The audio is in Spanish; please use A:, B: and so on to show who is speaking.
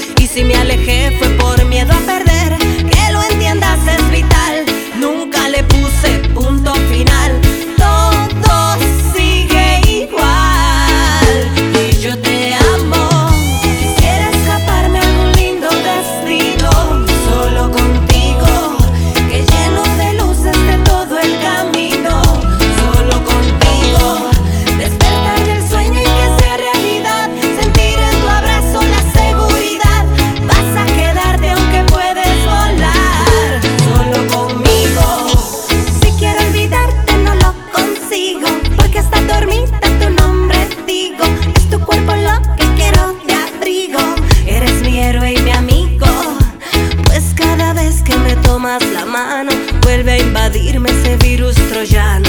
A: Y si me alejé fue por miedo a perder. Que lo entiendas es vital. Nunca le puse punto final. Todo sigue igual. Y yo te amo. Quisiera escaparme a algún lindo destino, solo contigo, que lleno de luces de todo el camino. Solo contigo, despertar del sueño y que sea realidad. Sentir en tu abrazo la seguridad. Vas a quedarte aunque puedes volar. Solo conmigo. Si quiero olvidarte no lo consigo, porque hasta dormida tu nombre digo. Es tu cuerpo lo que quiero de abrigo. Eres mi héroe y mi amigo, pues cada vez que me tomas la mano vuelve a invadirme ese virus troyano.